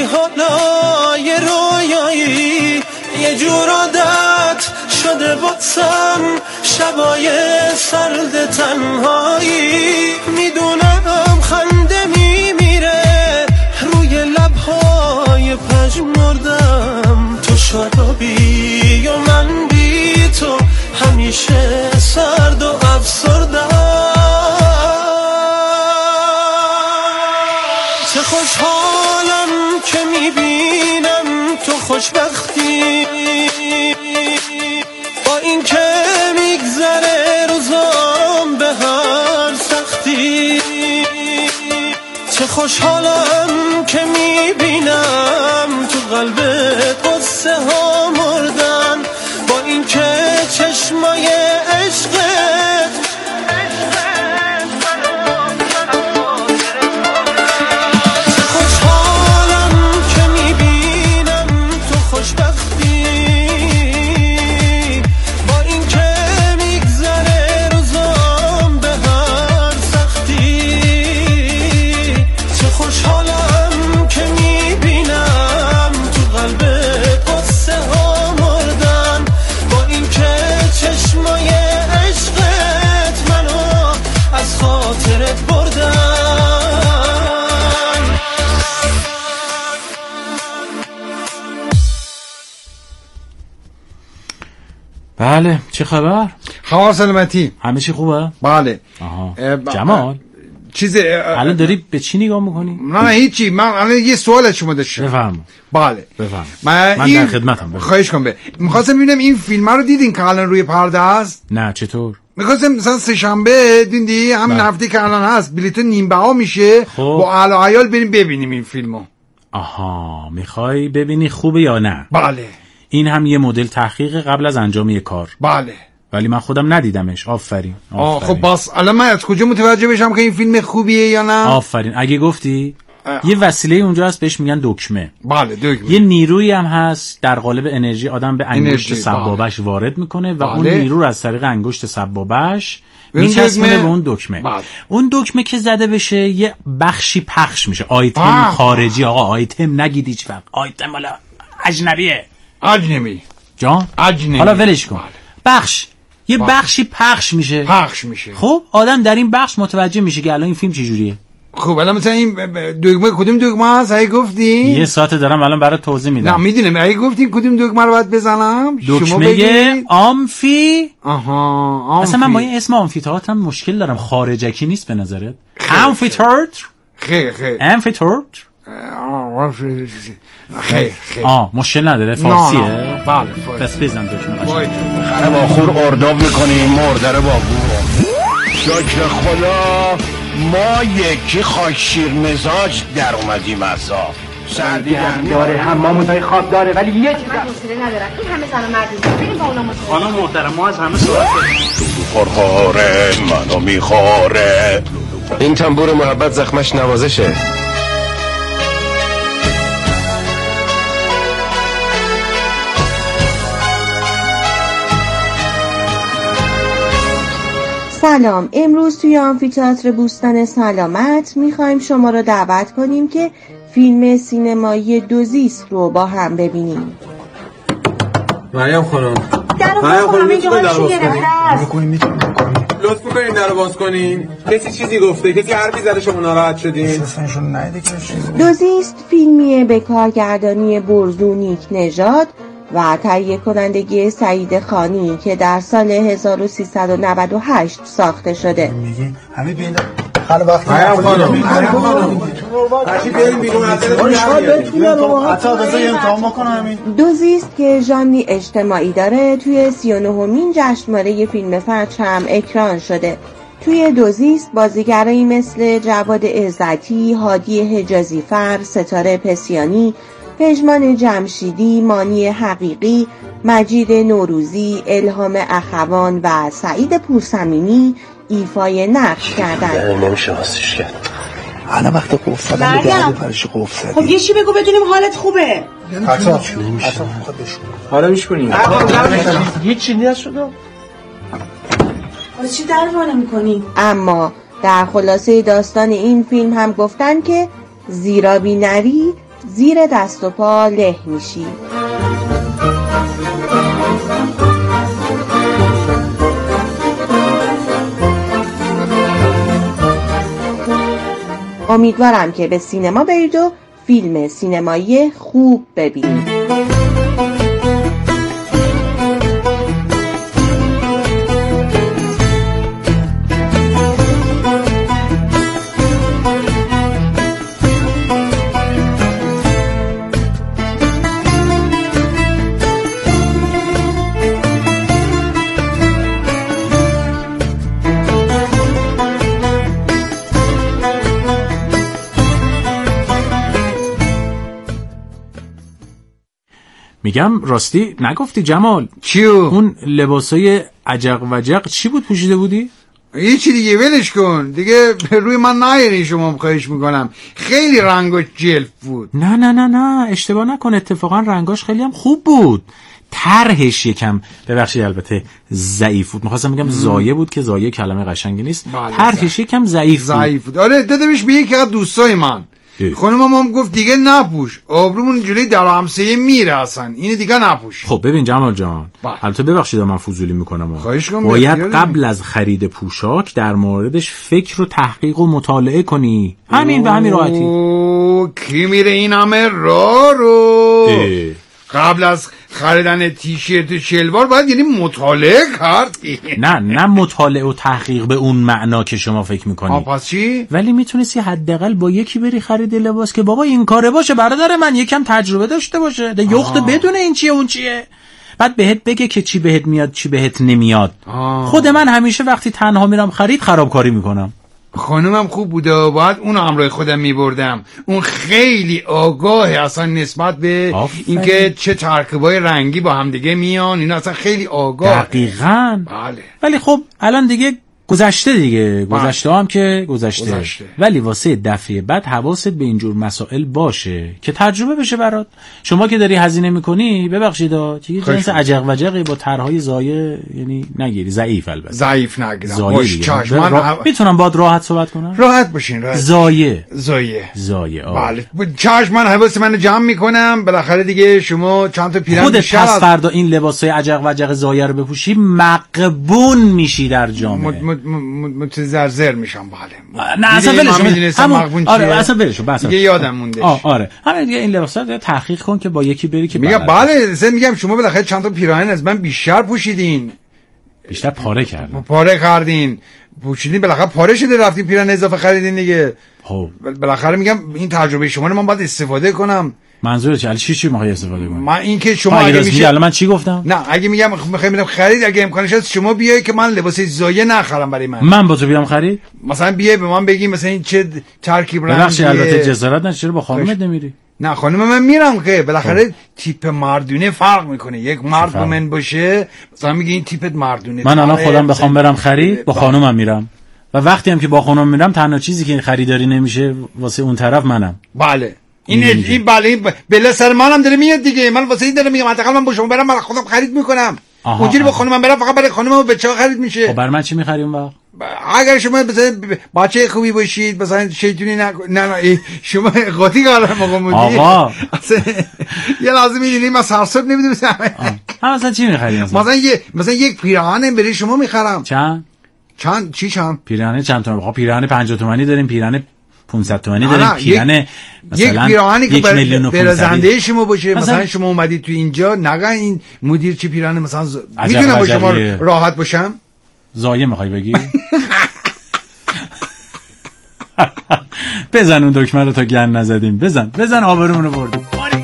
حالا یه رویایی، یه جور عادت شده باتم شبای سرد تنهایی. میدونم خنده میمیره روی لبهای پژمردم، تو شادابی و من بی تو همیشه سرد و افسردم. چه خوشحالم که میبینم تو خوشبختی، با این که میگذره روزام به هر سختی. چه خوشحالم که میبینم تو قلبت قصه ها مردن، با این که چشمای عشقت بله. چه خبر؟ خبر سلامتی. همه چی خوبه؟ بله. جمال الان داری به چی نگاه میکنی؟ نه هیچی، من الان یه سوال از شما داشتم. بفرما. بله بفرما. من در خدمتم. خواهش کنم. میخواستم ببینم این فیلم رو دیدین که الان روی پرده است؟ نه. چطور؟ میخواستم مثلا سه شنبه دیدی همین هفته که الان هست بلیط نیم بها میشه، با اهل و عیال بریم ببینیم این فیلمو. آها، میخوای ببینی خوبه یا نه؟ بله. این هم یه مدل تحقیق قبل از انجام یه کار. بله. ولی من خودم ندیدمش. آفرین. خب باز الان من از کجا متوجه بشم که این فیلم خوبیه یا نه؟ آفرین. اگه گفتی یه وسیله اونجا هست بهش میگن دکمه. بله دکمه. یه نیرویی هم هست در قالب انرژی آدم به انگشت سبابش وارد میکنه و اون نیرو رو از طریق انگشت سبابش میچسبونه به اون دکمه. اون دکمه که زده بشه یه بخشی پخش میشه. آیتم خارجی. آقا آیتم نگید هیچ وقت. آیتم والا اجنبیه. اجنبی جان اجنبی. حالا ولش کن. یه بخشی پخش میشه. خب آدم در این بخش متوجه میشه که الان این فیلم چجوریه. خب الان مثلا این دکمه کدوم دکمه هست؟ اگه گفتین یه ساعت دارم الان برات توضیح میدم. نه میدونم. اگه گفتین کدوم دکمه رو باید بزنم؟ دکمه آمفی. آها اصلا من با این اسم آمفی‌تئاتر مشکل دارم. خارجکی نیست به نظرت؟ آمفی‌تئاتر. خیلی آمفی‌تئاتر. خیلی مشکل نداره. فارسیه؟ بله پس بزن دکمه. خرم آخور ارداب میکنیم مردر با گوه. شکر خدا ما یکی خاک شیر مزاج در اومدیم ازا. سردی داره، حمامونای خواب داره، ولی یه چیز حوصله ندارم. این همه زن و مرد بریم با اونا مصاحبه. خانم محترم ما از همه سوال داریم. خورخوره منو میخوره. این تنبور محبت زخمش نوازشه. سلام. امروز توی آمفی‌تئاتر بوستان سلامت میخوایم شما رو دعوت کنیم که فیلم سینمایی دوزیست رو با هم ببینیم. مریم خانم لطف کنین در رو باز کنین. کسی چیزی گفته؟ کسی حرفی زده شما ناراحت شدین؟ دوزیست فیلمیه به کارگردانی برزو نیک نژاد و تهیه کنندگی سعید خانی که در سال 1398 ساخته شده. همه بیند خاله وقت دوزیست که ژانری اجتماعی داره توی 39مین جشنواره فیلم فجر هم اکران شده. توی دوزیست بازیگرایی مثل جواد عزتی، هادی حجازی فر، ستاره پسیانی، پژمان جمشیدی، مانی حقیقی، مجید نوروزی، الهام اخوان و سعید پورصمیمی ایفای نقش کردند. نمیشه واسش کرد. الان وقت قفل زدن به پرش قفل زدن. خب یه چی بگو بدونیم حالت خوبه. نمیشه. حالا میشکنیم. هیچی نشده. حالا چی درباره میکنی؟ اما در خلاصه داستان این فیلم هم گفتن که زیرا بی نری زیر دست و پا له میشی. امیدوارم که به سینما برید و فیلم سینمایی خوب ببینید. میگم راستی نگفتی جمال چیو؟ اون لباسای عجق وجق چی بود پوشیده بودی؟ یه چی دیگه ولش کن دیگه، روی من نیارین شما، خواهش میکنم. خیلی رنگاش جلف بود. نه اشتباه نکن، اتفاقا رنگاش خیلی هم خوب بود. طرحش یکم ببخشید البته ضعیف بود. می‌خواستم بگم زایه بود که زایه کلمه قشنگی نیست. طرحش یکم ضعیف بود. آره دادمش به یکی از دوستای من. خانمم هم گفت دیگه نپوش، آبرومون جلوی در همسایه میره اصلا، اینو دیگه نپوش. خب ببین جمال جان، البته ببخشید من فضولی میکنم، خواهش باید قبل از خرید پوشاک در موردش فکر و تحقیق و مطالعه کنی. همین به همین راحتی. کی میره این همه راه رو؟ قبل از خریدن تیشرت و شلوار باید یعنی مطالعه کردی. نه مطالعه و تحقیق به اون معنا که شما فکر میکنی. پس چی؟ ولی میتونستی حداقل با یکی بری خرید لباس که بابا این کاره باشه، برادر من یکم تجربه داشته باشه، یخت بدون این چیه اون چیه، بعد بهت بگه که چی بهت میاد چی بهت نمیاد. خود من همیشه وقتی تنها میرم خرید خرابکاری میکنم. خانومم خوب بوده، باید اون همراه خودم میبردم. اون خیلی آگاهه اصلا نسبت به اینکه چه ترکیبای رنگی با هم دیگه میان، اینا اصلا خیلی آگاه. دقیقاً. بله. ولی خب الان دیگه گذشته دیگه، گذشته هم که گذشته. ولی واسه دفعه بعد حواست به اینجور مسائل باشه که تجربه بشه برات. شما که داری هزینه میکنی ببخشید چیزی جنس عجق وجقی با طرحهای زایه یعنی نگیری، ضعیف البته. ضعیف نگیرم. باش میتونم باهات راحت صحبت کنم؟ راحت باشین. راحت. زایه. بله. چشم من حواس منو جمع میکنم، بالاخره دیگه شما چند تا پیرن خودت پس فردا این لباسای عجق وجق زایه رو بپوشی مقبون میشی در جامعه. متزرزر میشم. بله نه اصلا ولش. آره اصلا ولش بس دیگه یادم مونده. آره همین دیگه این لباسا رو تحقیق کن که با یکی بری که میگم بله میگم شما بالاخره چند تا پیراهن از من بیشتر پوشیدین، بیشتر پاره کردین پوشیدین، بالاخره پاره شده رفتین پیراهن اضافه خریدین دیگه. خب بالاخره میگم این تجربه شما رو من باید استفاده کنم. منظورت چی میخوای استفاده کنی؟ من این که شما اگه میشه الان من چی گفتم؟ نه اگه میگم میخوام برم خرید، اگه امکانش هست شما بیای که من لباس زایه نخرم برای من با تو بیام خرید؟ مثلا بیای به من بگی مثلا این چه ترکیب رنگیه. ببخشید البته جسارت نشه، چرا با خانومت نمیری؟ نه خانم من میرم که بالاخره تیپ مردونه فرق میکنه. یک مرد با من باشه مثلا میگه این تیپت مردونه. من الان خودم بخوام برم خرید با خانومم میرم و وقتی هم که با خانومم میرم تنها چیزی که خریداری نمیشه واسه اون طرف منم. بله این بله سر منم داره میاد دیگه. من واسه این داره میگم حداقل من با شما برم برای خودم خرید میکنم. اونجوری با خانومم برم فقط برای خانومم و بچه‌ها خرید میشه. خب برای من چی می‌خری اون وقت؟ اگر شما مثلا بچه خوبی باشید مثلا شیطونی نه شما قاطی کردم موقع مودی آقا یه لازم می‌دونی من سرسب نمی‌دونم. مثلا چی می‌خری مثلا یک پیراهن برای شما می‌خرم. چند پیراهن چند تومانی؟ آقا پیراهن 50 تومانی داریم، پیراهن 500 تومانی داریم، پیراهن یک پیراهنی که برازنده شما باشه. مثلا شما اومدید تو اینجا نگه این مدیر چه پیراهن مثلا میدونم با شما راحت باشم. زایه میخوای بگی؟ بزن اون دکمه رو تا گن نزدیم. بزن آبرومون رو بردیم.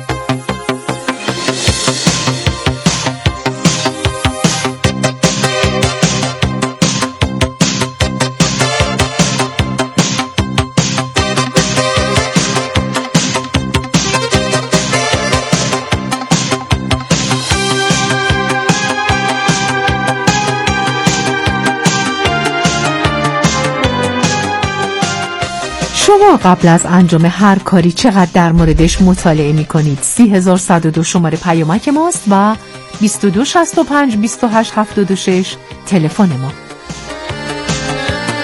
شما قبل از انجام هر کاری چقدر در موردش مطالعه می کنید؟ 3102 شماره پیامک ماست و 2265 2876 تلفن ما.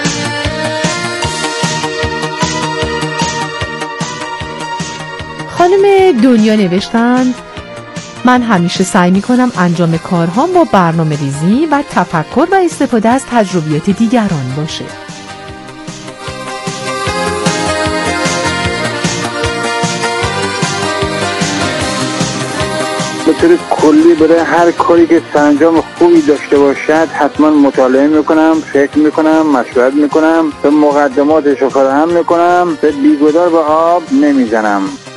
خانم خانم دنیا نوشتند من همیشه سعی میکنم انجام کارهام با برنامه ریزی و تفکر و استفاده از تجربیات دیگران باشه. به طور کلی برای هر کاری که سرانجام خوبی داشته باشد حتما مطالعه میکنم، فکر میکنم، مشورت میکنم، به مقدماتش رو فراهم میکنم، به بیگدار به آب نمیزنم.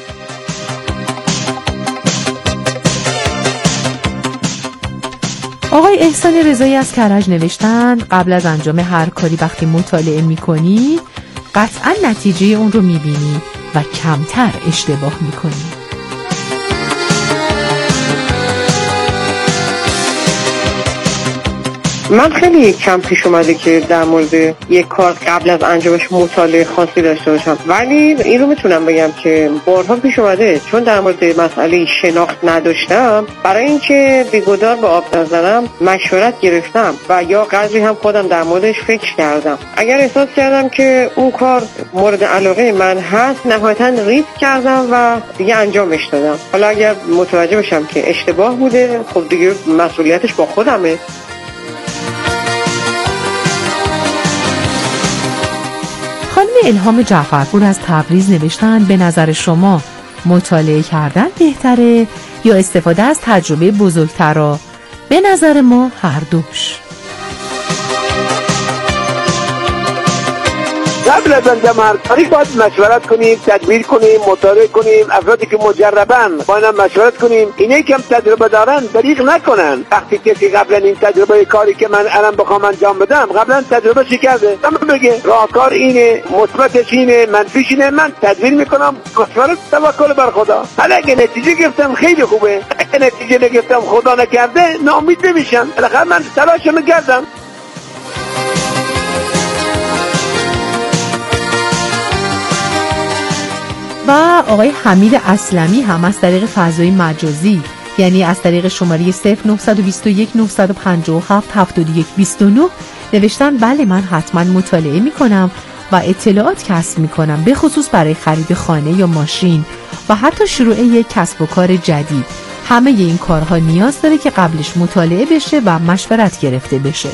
آقای احسان رضایی از کرج نوشتند قبل از انجام هر کاری وقتی مطالعه میکنی قطعا نتیجه اون رو میبینی و کمتر اشتباه میکنی. من خیلی کم پیش اومده که در مورد یک کار قبل از انجامش مطالعه خاصی داشته باشم، ولی این رو میتونم بگم که بارها پیش اومده چون در مورد مسئله شناخت نداشتم، برای اینکه بیگدار به آب نزنم مشورت گرفتم و یا قدری هم خودم در موردش فکر کردم. اگر احساس کردم که اون کار مورد علاقه من هست نهایتاً ریسک کردم و دیگه انجامش دادم. حالا اگر متوجه بشم که اشتباه بوده خب دیگه مسئولیتش با خودمه. خانم الهام جعفرپور از تبریز نوشتند به نظر شما مطالعه کردن بهتره یا استفاده از تجربه بزرگترا؟ به نظر ما هر دوش. قبل از انجام هر کاری باید مشورت کنیم، تدبیر کنیم، مطالعه کنیم، افرادی که مجربن با اینا مشورت کنیم، اینایی که هم تجربه دارن دریغ نکنن. وقتی کسی قبلا این تجربه کاری که من الان بخوام انجام بدم قبلا تجربه کرده، اما بگه راهکار اینه، مثبتش اینه، منفیش اینه، من تدبیر میکنم، مشورت، توکل بر خدا. حالا اگه نتیجه گرفتم خیلی خوبه، اگه نتیجه نگرفتم خدا نکرده ناامید نمیشم، بالاخره من تلاشم کردم. و آقای حمید اسلمی هم از طریق فضای مجازی یعنی از طریق شماره 0921 957 7129 نوشتن بله من حتما مطالعه میکنم و اطلاعات کسب میکنم، به خصوص برای خرید خانه یا ماشین و حتی شروع یک کسب و کار جدید. همه این کارها نیاز داره که قبلش مطالعه بشه و مشورت گرفته بشه.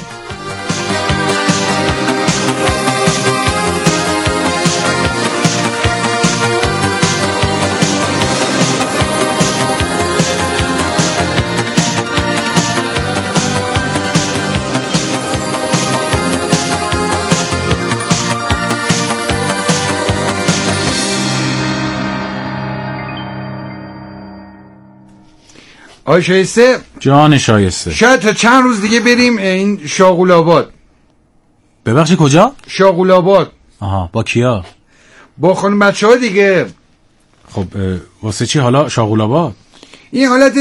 آی شایسته جان شایسته، شاید تا چند روز دیگه بریم این شاغول آباد. ببخشید کجا؟ شاغول آباد. آها، با کیا؟ با خانم بچه‌ها دیگه. خب واسه چی حالا شاغول آباد؟ این حالت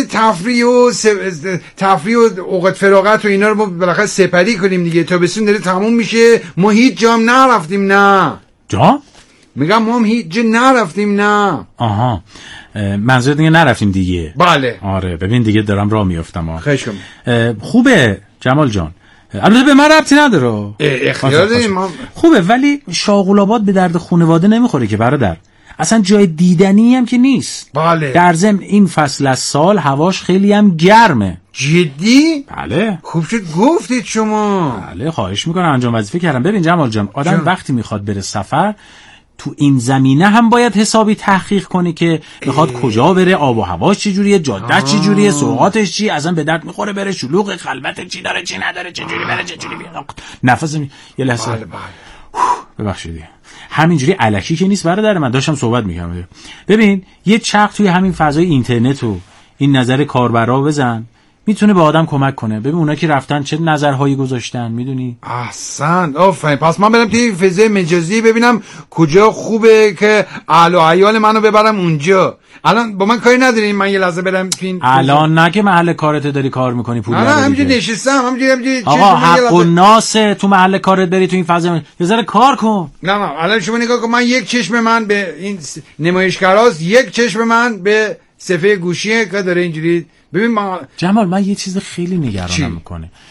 تفریح و اوقات فراغت و اینا رو ما بالاخره سپری کنیم دیگه. تابستون داره تموم میشه، ما هیچ جام نرفتیم. نه جا؟ میگم ما هم هیچ جا نرفتیم. نه آها، منظور دیگه نرفتیم دیگه. بله آره ببین دیگه دارم راه میافتم. خشم خوبه جمال جان، البته به من ربطی نداره، اختیار داریم ما. خوبه ولی شاغول آباد به درد خانواده نمیخوره که برادر، اصلا جای دیدنی هم که نیست. بله در ضمن این فصل از سال هواش خیلی هم گرمه. جدی؟ بله خوب شد گفتید شما. بله خواهش میکنم، انجام وظیفه کردم. ببین جمال جان آدم وقتی میخواد بره سفر تو این زمینه هم باید حسابی تحقیق کنه که میخواد کجا بره، آب و هواش چجوریه، جادهش چجوریه، سوغاتش چی، اصلا به درد میخوره بره، شلوغ خلوت چی داره چی نداره، چجوری بره چجوری بیاد. نفس یه لحظه ببخشید همینجوری الکی که نیست برادر من، داشتم صحبت میکردم. ببین یه چرخ توی همین فضای اینترنت و این نظر کاربرا بزن، میتونه به آدم کمک کنه. ببین اونا که رفتن چه نظرهایی گذاشتن، میدونی؟ احسن آفرین. پس من برم توی فضای مجازی ببینم کجا خوبه که اهل و عیال منو ببرم اونجا. الان با من کاری ندارین من یه لحظه برم این الان نه که محل کارت داری کار میکنی پول نه همینجوری نشستم همینجوری آقا حق و ناسه تو محل کارت بری تو این فضا یه ذره کار کن. نه الان شما نگاه کن، من یک چشم من به این نمایشگراست، یک چشم من به صفحه گوشیه که داره اینجوری. ببین جمال من یه چیز خیلی نگرانم میکنه.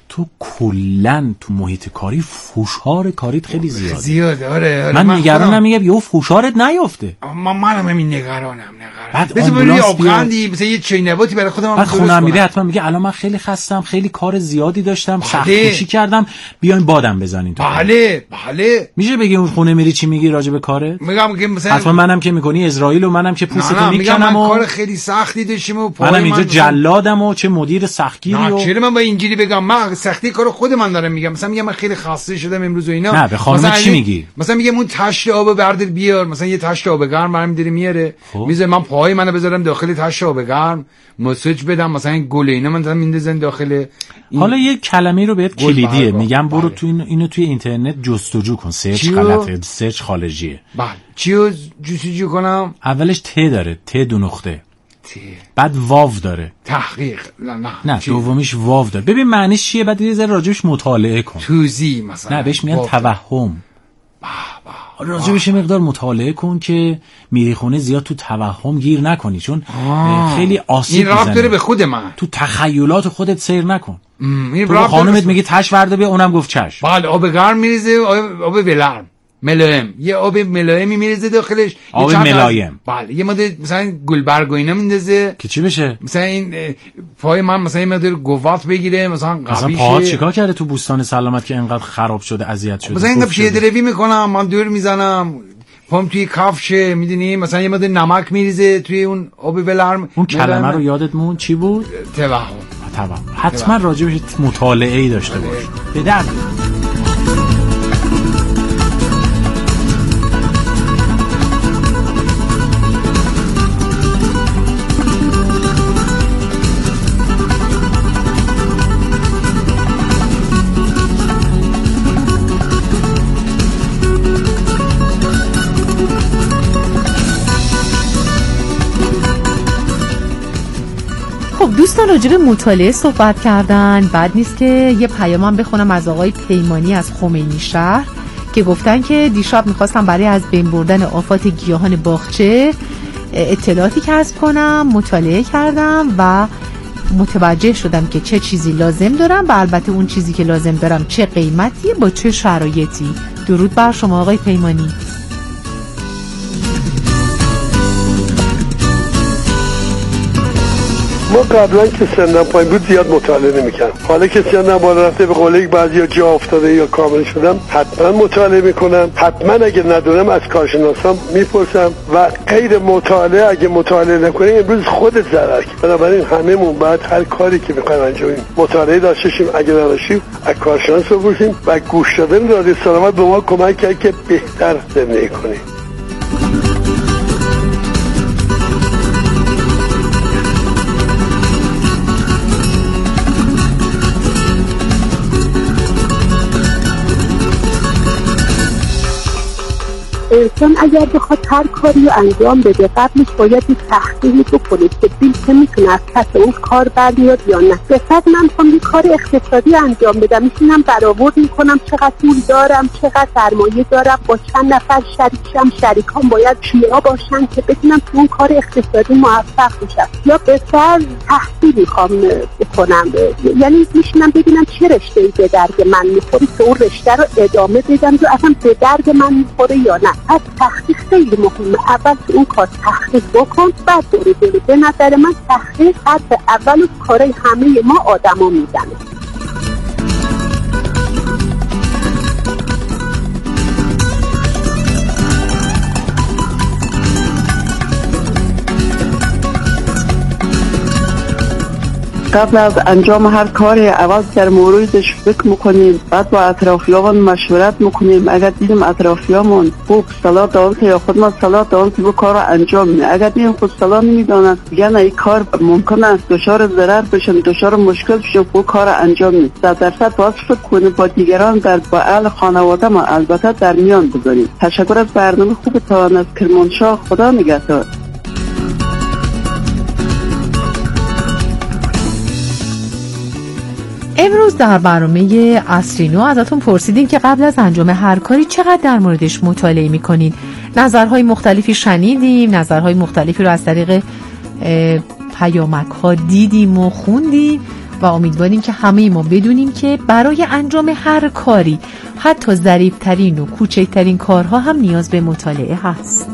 تو کلن تو محیط کاری فوشار کاریت خیلی زیاده. آره. من نگرانم میگم یهو فوشارت نیافته. منم همین نگرانم. بعد آمبولانس آبغندی مثلا یه چینواتی برای خودم بعد خونم میره حتما میگه الان من خیلی خستم، خیلی کار زیادی داشتم، سخت‌کوشی کردم، بیاین بادم بزنین. بله. میشه بگی اون خونه میری چی میگی راجع به کارت؟ میگم که مثلا حتما منم که میکنی اسرائیل و منم که پوستتو میکنم و کار خیلی سختی داشتم و منم اینجا جلادم و چه مدیر سختگیری و چرا من با اینجوری بگم؟ من سختی کارو خود من دارم میگم. مثلا میگم من خیلی خسته شدم امروز و اینا. نه به خانم چی میگی؟ مثلا میگم اون تشت آب بردار بیار، مثلا یه تشت آب گرم برام میذاره میاره، میذاره من پای منو بذارم داخل تشت آب گرم، مساج بدم، مثلا گل اینا من میندازن داخل حالا یه کلمه رو بهت کلیدیه، میگم برو تو اینو توی اینترنت جستجو کن، سرچ غلطه، سرچ خارجیه. بله چیو جستجو کنم؟ اولش ت داره، ت دو نقطه، بعد واو داره، تحقیق. نه دومیش واو داره. ببین معنیش چیه، بعد یه ذره راجعش مطالعه کن. توضیح مثلا. نه بهش میگن توهم. راجبش مقدار مطالعه کن که میری خونه زیاد تو توهم گیر نکنی، چون خیلی آسیب میزنه. این رابط داره به خود من. تو تخیلات خودت سیر نکن. تو خانومت میگی تش ورده بیا، اونم گفت چشم. بله آب گرم میریزه، آب ولرم ملایم، یه آب ملایمی میریزه داخلش، آب ملایم. بله یه ماده مثلا گلبرگ و اینا میندازه که چی بشه؟ مثلا این پای من مثلا این ماده گوات بگیره، مثلا قوی شه. پاهات چیکار کرده تو بوستان سلامت که اینقدر خراب شده، اذیت شده؟ مثلا اینقدر پیاده‌روی میکنم، من دور میزنم، پام توی کفشه، میدونی مثلا یه ماده نمک میریزه توی اون آب ولرم. اون کلمه رو یادت مون چی بود؟ توهم. حتما راجبش مطالعه‌ای داشته باش. به درد دوستان راجع به مطالعه صحبت کردن، بعد نیست که یه پیامم بخونم از آقای پیمانی از خمینی شهر که گفتن که دیشب میخواستم برای از بین بردن آفات گیاهان باغچه اطلاعاتی کسب کنم، مطالعه کردم و متوجه شدم که چه چیزی لازم دارم و البته اون چیزی که لازم دارم چه قیمتیه با چه شرایطی. درود بر شما آقای پیمانی. ما قبلا که سنم پایین بود زیاد مطالعه نمی‌کردم. حالا که سنم بالا رفته به قول یک بعضیا جا افتاده یا کامل شدم، حتما مطالعه میکنم. حتما اگه ندونم از کارشناسام میپرسم و غیر مطالعه اگه مطالعه نکنیم امروز خودت ضرر کنی. بنابراین هممون باید هر کاری که می‌خوایم انجامیم مطالعه داشته باشیم، اگه نداشتیم از کارشناس بپرسیم و گوش دادن رادیو سلامت به ما کمک کرد که بهتر زندگی کنیم. انسان اگر بخواد هر کاری رو انجام بده قبلش باید یک تحقیقی بکنه که بیل که میتونه از پس اون کار برمیاد یا نه. بسید من خواهم یک کار اقتصادی انجام بدم، میتونم برآورد میکنم چقدر پول دارم، چقدر سرمایه دارم، با چند نفر شریکم، شریکام باید کیا باشن که بتونم تو اون کار اقتصادی موفق بشم. یا بسید تحصیل میخوام بکنم، یعنی میشینم ببینم چه رشته‌ای به درد من میخوره که اون رشته رو ادامه بدم یا اصلا به درد من میخوره یا نه. از تحقیق خیلی مهمه. اول تو اون کار تحقیق بکن، بعد برو جلو. به نظر من تحقیق حد اول کارای همه ما آدما میزنه. قبل از انجام هر کاری اول در موردش فکر میکنیم، بعد با اطرافیان مشورت میکنیم. اگر دیدیم اطرافیان خوب صلاح دارن که یا خود ما صلاح دارن که bu کار رو انجام میدن، اگر دیدیم خود صلاح نمیدونن میگن این کار ممکن است دچار ضرر بشن، دچار مشکل بشن، bu کار رو انجام میدن. 100% باید فکر کنیم با دیگران در با اهل خانواده ما البته در میان بذاریم. تشکر از برنامه خوبتان. از کرمانشاه، خدا نگهدار. امروز در برنامه عصرینو ازتون پرسیدیم که قبل از انجام هر کاری چقدر در موردش مطالعه میکنین. نظرهای مختلفی شنیدیم، نظرهای مختلفی رو از طریق پیامک ها دیدیم و خوندیم. و امیدواریم که همه ما بدونیم که برای انجام هر کاری، حتی ظریف‌ترین و کوچکترین کارها هم نیاز به مطالعه هست.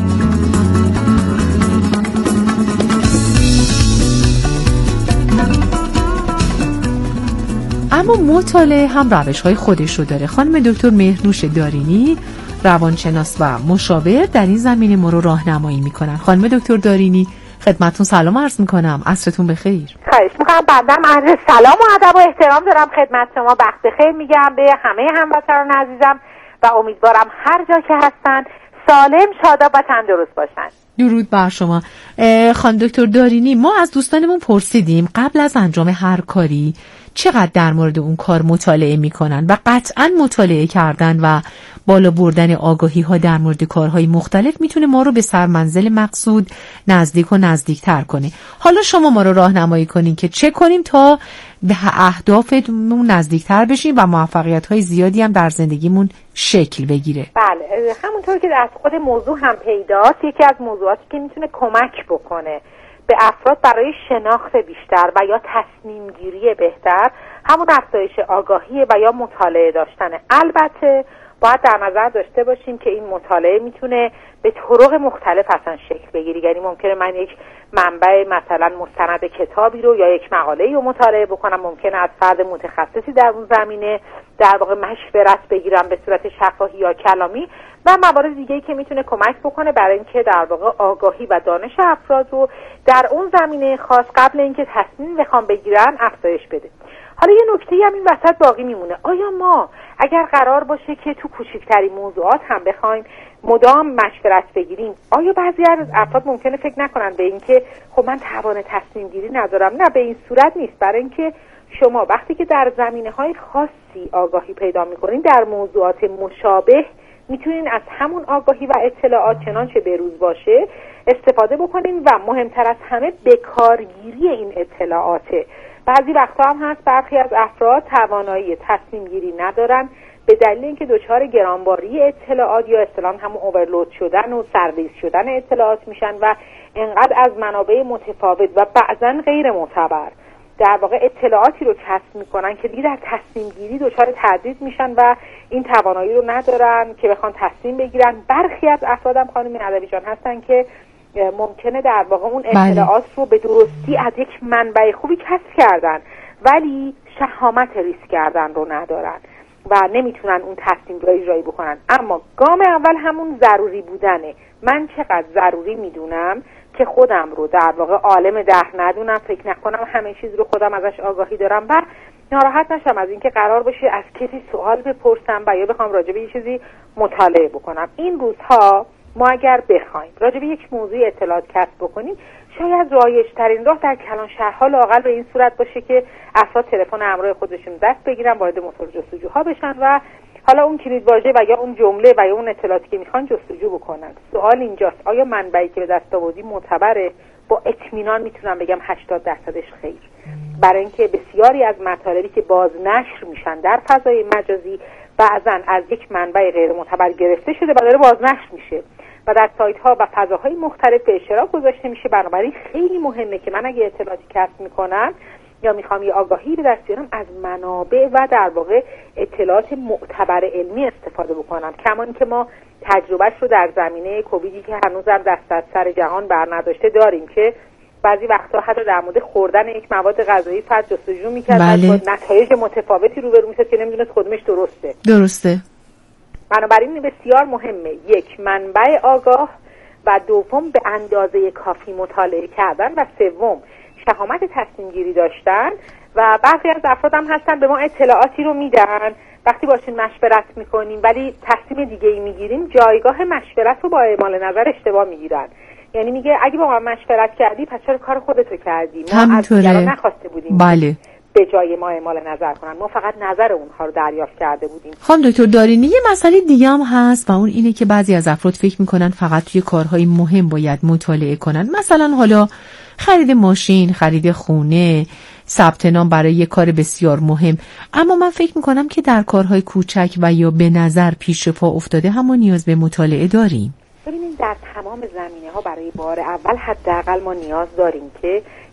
اما مطالعه هم روش‌های خودش رو داره. خانم دکتر مهرنوش دارینی، روانشناس و مشاور، در این زمینه ما رو راهنمایی میکنن. خانم دکتر دارینی، خدمتتون سلام عرض میکنم. عصرتون بخیر. خواهش میکنم. بعدم عرض سلام و ادب و احترام دارم خدمت شما. وقت بخیر میگم به همه هموطنان عزیزم و امیدوارم هر جا که هستن سالم، شاداب و تندرست باشن. درود بر شما. خانم دکتر دارینی، ما از دوستانمون پرسیدیم قبل از انجام هر کاری چقدر در مورد اون کار مطالعه میکنن و قطعاً مطالعه کردن و بالا بردن آگاهی ها در مورد کارهای مختلف میتونه ما رو به سرمنزل مقصود نزدیک و نزدیکتر کنه. حالا شما ما رو راهنمایی کنین که چه کنیم تا به اهدافمون نزدیکتر بشیم و موفقیت های زیادی هم در زندگیمون شکل بگیره. بله، همونطور که از خود موضوع هم پیداست، یکی از موضوعاتی که میتونه کمک بکنه به افراد برای شناخت بیشتر و یا تصمیم گیری بهتر همون افزایش آگاهی و یا مطالعه داشتنه. البته باید در نظر داشته باشیم که این مطالعه میتونه به طرق مختلف اصلا شکل بگیره. یعنی ممکنه من یک منبع مثلا مستند کتابی رو یا یک مقاله‌ای رو مطالعه بکنم، ممکنه از فرد متخصصی در اون زمینه در واقع مشورت بگیرم به صورت شفاهی یا کلامی و موارد دیگه‌ای که میتونه کمک بکنه برای اینکه در واقع آگاهی و دانش افراد رو در اون زمینه خاص قبل اینکه تصمیم بخوام بگیرن افزایش بده. حالا یه نکته‌ای هم این وسط باقی میمونه. آیا ما اگر قرار باشه که تو کوچکترین موضوعات هم بخوایم مدام مشورت بگیریم، آیا بعضی از افراد ممکنه فکر نکنن به این که خب من توان تصمیم گیری ندارم؟ نه، به این صورت نیست. برای اینکه شما وقتی که در زمینه‌های خاصی آگاهی پیدا می‌کنین در موضوعات مشابه میتونین از همون آگاهی و اطلاعات چنانچه بروز باشه استفاده بکنین و مهمتر از همه بکارگیری این اطلاعاته. بعضی وقتا هم هست برخی از افراد توانایی تصمیم گیری ندارن به دلیل اینکه دچار گرانباری اطلاعات یا اصطلاحاً همون اورلود شدن و سرریز شدن اطلاعات میشن و انقدر از منابع متفاوت و بعضاً غیر معتبر در واقع اطلاعاتی رو کسب میکنن که دیگه در تصمیم گیری دچار تردید میشن و این توانایی رو ندارن که بخوان تصمیم بگیرن. برخی از افرادم خانم ندوی جان هستن که ممکنه در واقع اون اطلاعات رو به درستی از یک منبع خوبی کسب کردن ولی شهامت ریسک کردن رو ندارن و نمیتونن اون تصمیم رو اجرایی بکنن. اما گام اول همون ضروری بودنه. من چقدر ضروری میدونم که خودم رو در واقع عالم دهر ندونم، فکر نکنم همه چیز رو خودم ازش آگاهی دارم و ناراحت نشم از اینکه قرار باشه از کسی سوال بپرسم و یا بخوام راجع به یه چیزی مطالعه بکنم. این روزها ما اگر بخوایم راجع به یک موضوع اطلاعات کسب بکنیم، شاید رایج‌ترین راه در کلان شهرها لااقل به این صورت باشه که افراد تلفن همراه خودشون دست بگیرن، وارد موتور جستجوها بشن و حالا اون کلیدواژه و یا اون جمله و یا اون اطلاعاتی که میخوان جستجو بکنن. سوال اینجاست آیا منبعی که به دست آوردی معتبره؟ با اطمینان میتونم بگم 80%ش خیر. برای اینکه بسیاری از مطالبی که بازنشر میشن در فضای مجازی بعضن از یک منبع غیر معتبر گرفته شده و داره بازنشر میشه و در سایت ها و فضاهای مختلف به اشتراک گذاشته میشه. بنابراین خیلی مهمه که من اگه اطلاعاتی کسب میکنم یا میخوام یه آگاهی به دست بیارم از منابع و در واقع اطلاعات معتبر علمی استفاده بکنم. کما اینکه ما تجربهش رو در زمینه کوویدی که هنوزم دست از سر جهان بر نداشته داریم که بعضی وقتا حتی در مورد خوردن یک مواد غذایی فرد جستجو میکرد و نتایج متفاوتی روبرو میشد که نمیدونست کدومش درسته. بنابراین بسیار مهمه یک منبع آگاه و دوم به اندازه کافی مطالعه کردن و سوم شهامت تصمیم گیری داشتن. و برخی از افراد هم هستن به ما اطلاعاتی رو میدن، وقتی باشون مشورت میکنیم ولی تصمیم دیگه ای میگیریم جایگاه مشورت رو با اعمال نظر اشتباه میگیرن. یعنی میگه اگه با ما مشورت کردی پس چرا کار خودتو کردی؟ ما از دیگران نخواسته بودیم بله به جای ما اعمال نظر کنن، ما فقط نظر اونها رو دریافت کرده بودیم. خانم دکتر دارینی یه مسئله دیگه هم هست و اون اینه که بعضی از افراد فکر میکنن فقط توی کارهای مهم باید مطالعه کنن، مثلا حالا خرید ماشین، خرید خونه، ثبت نام برای یه کار بسیار مهم. اما من فکر میکنم که در کارهای کوچک و یا به نظر پیش پا افتاده هم نیاز به مطالعه داریم. ببینید در تمام زمینه‌ها برای بار اول حداقل ما نیاز داریم که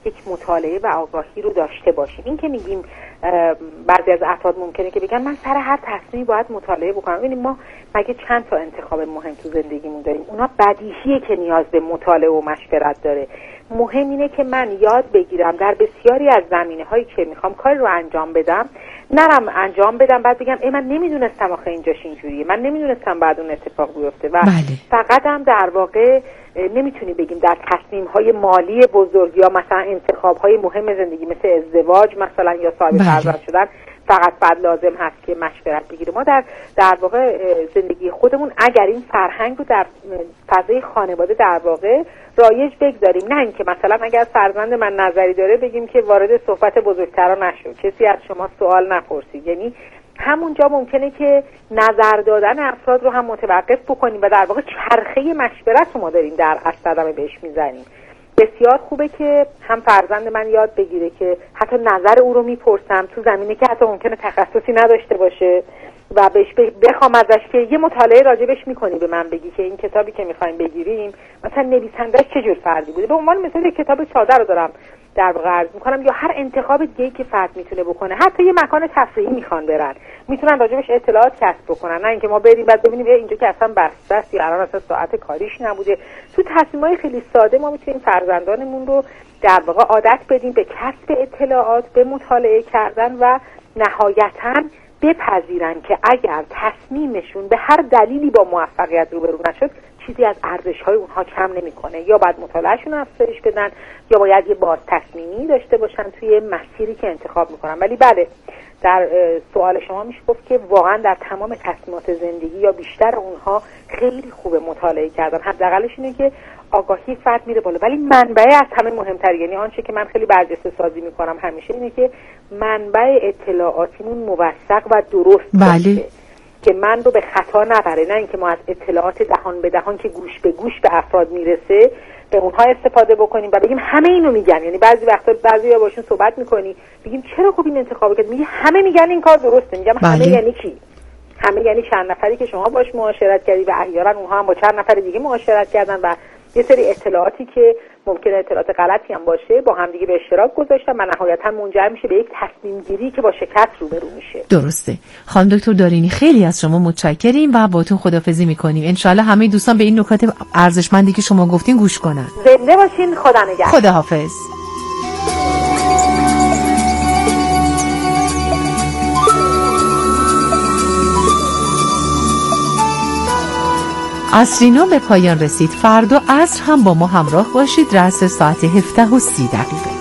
یک مطالعه و آگاهی رو داشته باشیم. این که میگیم بعضی از افراد ممکنه که بگن من سر هر تصمیمی باید مطالعه بکنم. ببینید ما مگه چند تا انتخاب مهم تو زندگیمون داریم؟ اونا بدیهیه که نیاز به مطالعه و مشورت داره. مهم اینه که من یاد بگیرم در بسیاری از زمینه‌هایی که میخوام کاری رو انجام بدم نرم انجام بدم بعد بگم من نمیدونستم آخه اینجاش اینجوریه، من نمیدونستم بعد اون اتفاق بیفته. و فقط هم در واقع نمیتونی بگیم در تصمیم‌های مالی بزرگ یا مثلا انتخاب‌های مهم زندگی مثل ازدواج مثلا یا صاحب فرزند شدن فقط بعد لازم هست که مشورت بگیریم. ما در واقع زندگی خودمون اگر این فرهنگ رو در فضای خانواده در واقع رایج بگذاریم، نه اینکه مثلا اگر فرزند من نظری داره بگیم که وارد صحبت بزرگترا نشو، کسی از شما سوال نپرسید. یعنی همونجا ممکنه که نظر دادن افراد رو هم متوقف بکنیم و در واقع چرخه مشورت رو ما داریم در اصل بهش میزنیم. بسیار خوبه که هم فرزند من یاد بگیره که حتی نظر او رو میپرسم تو زمینه که حتی ممکنه تخصصی نداشته باشه و بهش بخوام ازش که یه مطالعه راجبش میکنی به من بگی که این کتابی که میخوایم بگیریم مثلا نویسنده‌اش چه جور فردی بوده. به عنوان مثال یک کتاب ساده رو دارم در واقع عرض میکنم، یا هر انتخاب دیگه‌ای که فرد میتونه بکنه. حتی یه مکان تفریحی میخوان برن میتونن راجبش اطلاعات کسب بکنن، نه اینکه ما بریم بعد ببینیم اینجا که اصلا بسته است یا الان اصلا ساعت کاریش نبوده. تو تصمیمای خیلی ساده ما میتونیم فرزندانمون رو در واقع عادت بدیم به کسب اطلاعات، به مطالعه کردن و نهایتاً بپذیرن که اگر تصمیمشون به هر دلیلی با موفقیت روبرو نشد چیزی از ارزش‌های اونها کم نمی‌کنه. یا باید مطالعهشون افزایش بدن یا باید یه باز تصمیمی داشته باشن توی مسیری که انتخاب می‌کنن. ولی بله در سوال شما میشه گفت که واقعا در تمام تصمیمات زندگی یا بیشتر اونها خیلی خوبه مطالعه کردن. حداقلش اینه که آگاهی فرد میره بالا. ولی منبع از همه مهمتر، یعنی آنچه که من خیلی برجسته سازی میکنم همیشه اینه که منبع اطلاعاتمون موثق و درست باشه که من رو به خطا نبره، نه اینکه ما از اطلاعات دهان به دهان که گوش به گوش به افراد میرسه به اونها استفاده بکنیم و بگیم همه اینو میگن. یعنی بعضی وقتا بعضیا باشون صحبت میکنی بگیم چرا خب این انتخاب کرد، میگه همه میگن این کار درسته. میگم همه یعنی کی؟ همه یعنی چند نفری که شما باش معاشرت کردی و احیانا اونها هم با چند نفر دیگه معاشرت کردن و یه سری اطلاعاتی که ممکنه اطلاعات غلطی هم باشه با هم دیگه به اشتراک گذاشتن و نهایتا منجر میشه به یک تصمیم گیری که با شکست روبرو میشه. درسته. خانم دکتر دارینی خیلی از شما متشکریم و باهاتون خداحافظی میکنیم. انشالله همه دوستان به این نکات ارزشمندی که شما گفتین گوش کنن. زنده باشین. خدا نگهدار. خداحافظ. عصرینا به پایان رسید. فردا عصر هم با ما همراه باشید. رأس ساعت 17:30.